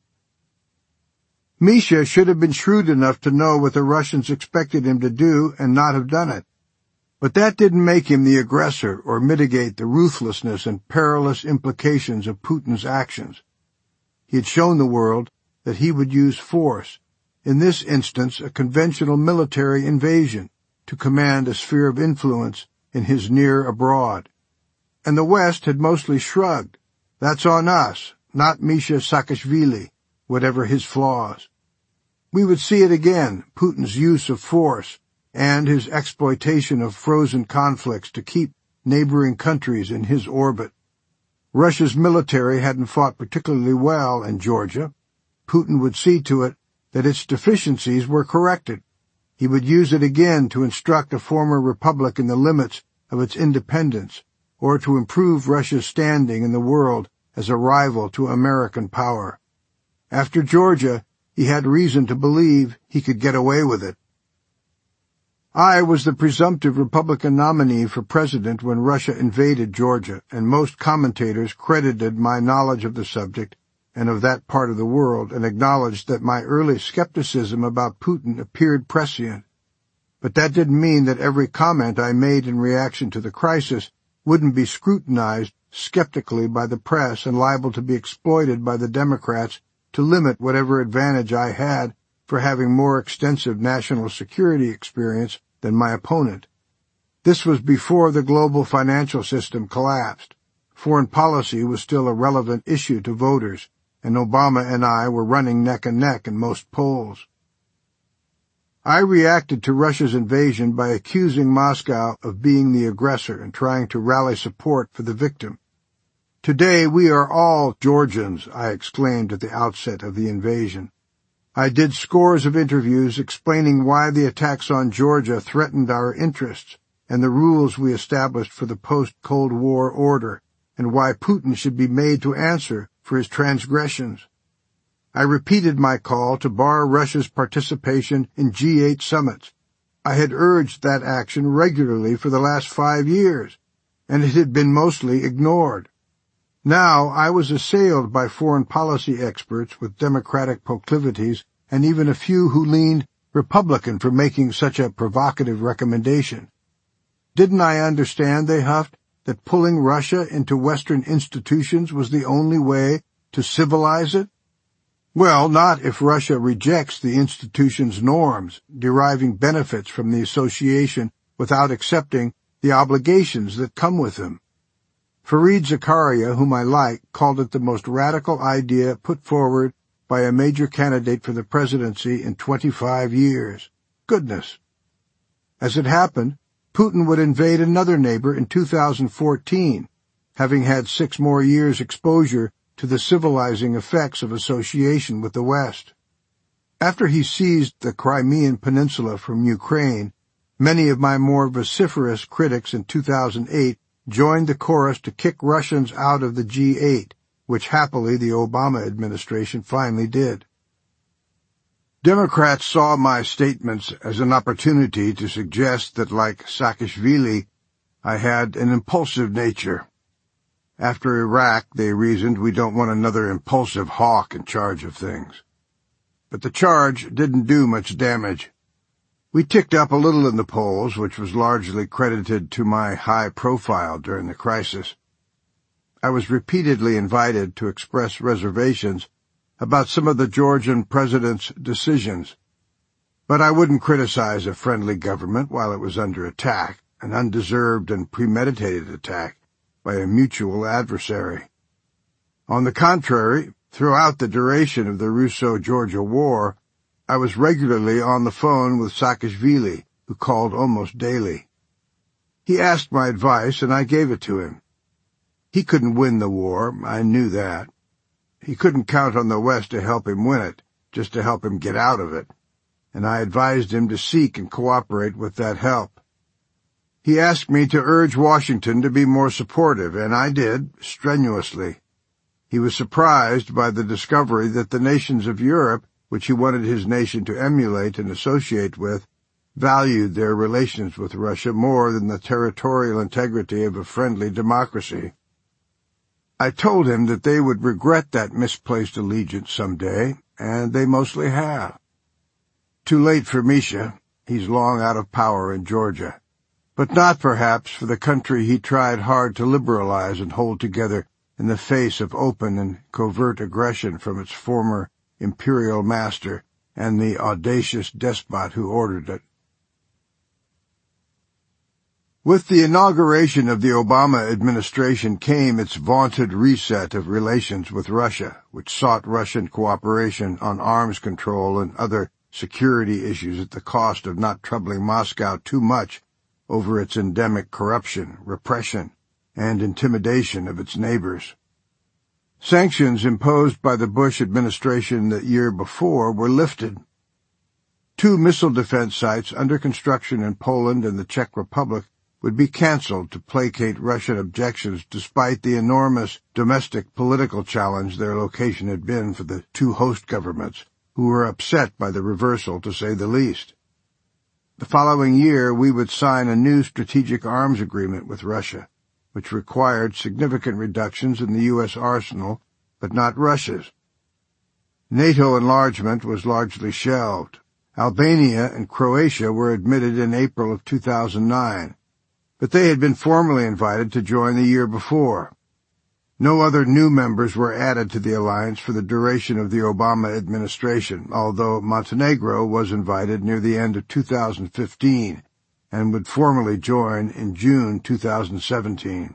Misha should have been shrewd enough to know what the Russians expected him to do and not have done it. But that didn't make him the aggressor or mitigate the ruthlessness and perilous implications of Putin's actions. He had shown the world that he would use force, in this instance a conventional military invasion, to command a sphere of influence in his near abroad. And the West had mostly shrugged. That's on us, not Misha Saakashvili, whatever his flaws. We would see it again, Putin's use of force and his exploitation of frozen conflicts to keep neighboring countries in his orbit. Russia's military hadn't fought particularly well in Georgia. Putin would see to it that its deficiencies were corrected. He would use it again to instruct a former republic in the limits of its independence, or to improve Russia's standing in the world as a rival to American power. After Georgia, he had reason to believe he could get away with it. I was the presumptive Republican nominee for president when Russia invaded Georgia, and most commentators credited my knowledge of the subject and of that part of the world, and acknowledged that my early skepticism about Putin appeared prescient. But that didn't mean that every comment I made in reaction to the crisis wouldn't be scrutinized skeptically by the press and liable to be exploited by the Democrats to limit whatever advantage I had for having more extensive national security experience than my opponent. This was before the global financial system collapsed. Foreign policy was still a relevant issue to voters, and Obama and I were running neck and neck in most polls. I reacted to Russia's invasion by accusing Moscow of being the aggressor and trying to rally support for the victim. "Today we are all Georgians," I exclaimed at the outset of the invasion. I did scores of interviews explaining why the attacks on Georgia threatened our interests and the rules we established for the post-Cold War order, and why Putin should be made to answer for his transgressions. I repeated my call to bar Russia's participation in G8 summits. I had urged that action regularly for the last 5 years, and it had been mostly ignored. Now I was assailed by foreign policy experts with Democratic proclivities, and even a few who leaned Republican for making such a provocative recommendation. Didn't I understand, they huffed, that pulling Russia into Western institutions was the only way to civilize it? Well, not if Russia rejects the institution's norms, deriving benefits from the association without accepting the obligations that come with them. Fareed Zakaria, whom I like, called it the most radical idea put forward by a major candidate for the presidency in 25 years. Goodness! As it happened, Putin would invade another neighbor in 2014, having had 6 more years' exposure to the civilizing effects of association with the West. After he seized the Crimean Peninsula from Ukraine, many of my more vociferous critics in 2008 joined the chorus to kick Russians out of the G8, which happily the Obama administration finally did. Democrats saw my statements as an opportunity to suggest that, like Saakashvili, I had an impulsive nature. After Iraq, they reasoned, we don't want another impulsive hawk in charge of things. But the charge didn't do much damage. We ticked up a little in the polls, which was largely credited to my high profile during the crisis. I was repeatedly invited to express reservations about some of the Georgian president's decisions. But I wouldn't criticize a friendly government while it was under attack, an undeserved and premeditated attack by a mutual adversary. On the contrary, throughout the duration of the Russo-Georgia War, I was regularly on the phone with Saakashvili, who called almost daily. He asked my advice, and I gave it to him. He couldn't win the war, I knew that. He couldn't count on the West to help him win it, just to help him get out of it, and I advised him to seek and cooperate with that help. He asked me to urge Washington to be more supportive, and I did, strenuously. He was surprised by the discovery that the nations of Europe, which he wanted his nation to emulate and associate with, valued their relations with Russia more than the territorial integrity of a friendly democracy. I told him that they would regret that misplaced allegiance someday, and they mostly have. Too late for Misha. He's long out of power in Georgia. But not, perhaps, for the country he tried hard to liberalize and hold together in the face of open and covert aggression from its former imperial master and the audacious despot who ordered it. With the inauguration of the Obama administration came its vaunted reset of relations with Russia, which sought Russian cooperation on arms control and other security issues at the cost of not troubling Moscow too much over its endemic corruption, repression, and intimidation of its neighbors. Sanctions imposed by the Bush administration the year before were lifted. 2 missile defense sites under construction in Poland and the Czech Republic would be canceled to placate Russian objections despite the enormous domestic political challenge their location had been for the 2 host governments, who were upset by the reversal, to say the least. The following year, we would sign a new strategic arms agreement with Russia, which required significant reductions in the U.S. arsenal, but not Russia's. NATO enlargement was largely shelved. Albania and Croatia were admitted in April of 2009, but they had been formally invited to join the year before. No other new members were added to the alliance for the duration of the Obama administration, although Montenegro was invited near the end of 2015 and would formally join in June 2017.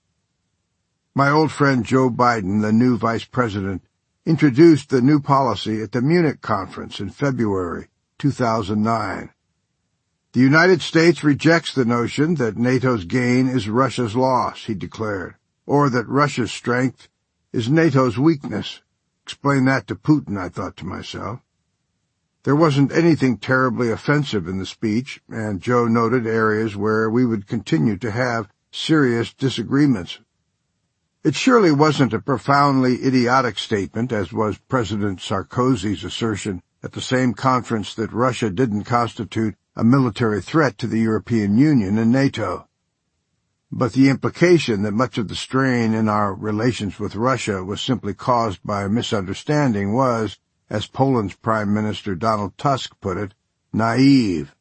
My old friend Joe Biden, the new vice president, introduced the new policy at the Munich conference in February 2009. The United States rejects the notion that NATO's gain is Russia's loss, he declared, or that Russia's strength is NATO's weakness. Explain that to Putin, I thought to myself. There wasn't anything terribly offensive in the speech, and Joe noted areas where we would continue to have serious disagreements. It surely wasn't a profoundly idiotic statement, as was President Sarkozy's assertion at the same conference that Russia didn't constitute a military threat to the European Union and NATO. But the implication that much of the strain in our relations with Russia was simply caused by a misunderstanding was, as Poland's Prime Minister Donald Tusk put it, naive.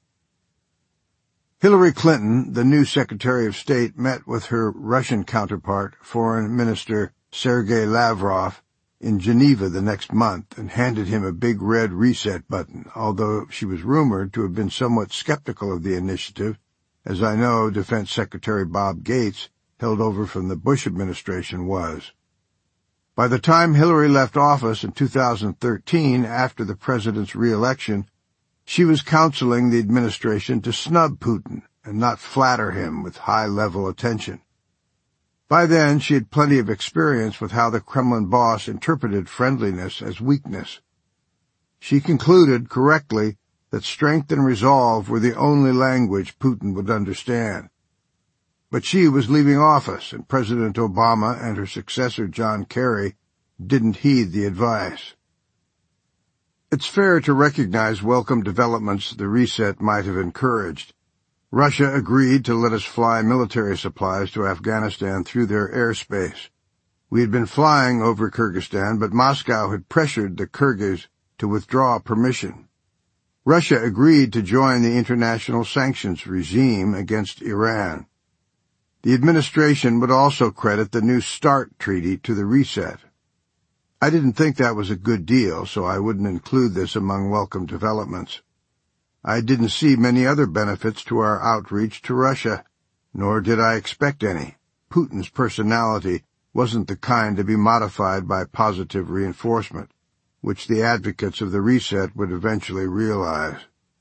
Hillary Clinton, the new Secretary of State, met with her Russian counterpart, Foreign Minister Sergei Lavrov, in Geneva the next month and handed him a big red reset button, although she was rumored to have been somewhat skeptical of the initiative, as I know Defense Secretary Bob Gates, held over from the Bush administration, was. By the time Hillary left office in 2013, after the president's re-election, she was counseling the administration to snub Putin and not flatter him with high-level attention. By then, she had plenty of experience with how the Kremlin boss interpreted friendliness as weakness. She concluded correctly that strength and resolve were the only language Putin would understand. But she was leaving office, and President Obama and her successor John Kerry didn't heed the advice. It's fair to recognize welcome developments the reset might have encouraged. Russia agreed to let us fly military supplies to Afghanistan through their airspace. We had been flying over Kyrgyzstan, but Moscow had pressured the Kyrgyz to withdraw permission. Russia agreed to join the international sanctions regime against Iran. The administration would also credit the New START treaty to the reset. I didn't think that was a good deal, so I wouldn't include this among welcome developments. I didn't see many other benefits to our outreach to Russia, nor did I expect any. Putin's personality wasn't the kind to be modified by positive reinforcement, which the advocates of the reset would eventually realize.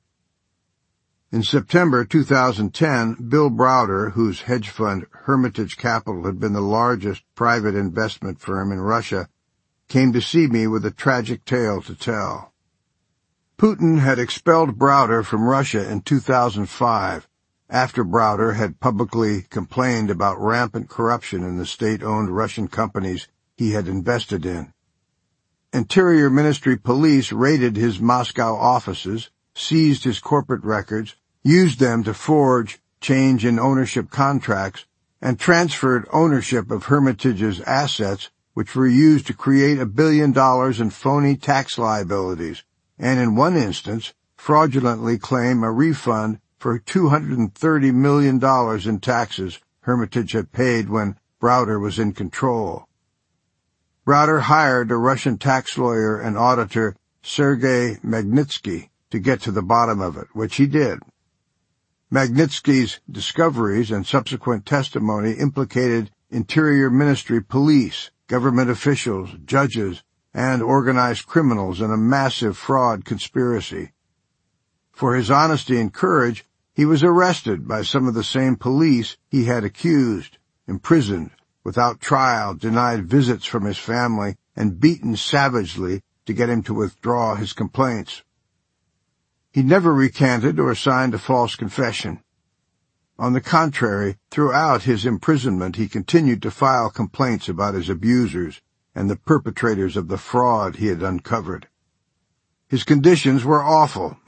In September 2010, Bill Browder, whose hedge fund Hermitage Capital had been the largest private investment firm in Russia, came to see me with a tragic tale to tell. Putin had expelled Browder from Russia in 2005, after Browder had publicly complained about rampant corruption in the state-owned Russian companies he had invested in. Interior Ministry police raided his Moscow offices, seized his corporate records, used them to forge change in ownership contracts, and transferred ownership of Hermitage's assets, which were used to create $1 billion in phony tax liabilities, and in one instance, fraudulently claim a refund for $230 million in taxes Hermitage had paid when Browder was in control. Browder hired a Russian tax lawyer and auditor, Sergei Magnitsky, to get to the bottom of it, which he did. Magnitsky's discoveries and subsequent testimony implicated Interior Ministry police, government officials, judges, and organized criminals in a massive fraud conspiracy. For his honesty and courage, he was arrested by some of the same police he had accused, imprisoned, without trial, denied visits from his family, and beaten savagely to get him to withdraw his complaints. He never recanted or signed a false confession. On the contrary, throughout his imprisonment he continued to file complaints about his abusers and the perpetrators of the fraud he had uncovered. His conditions were awful,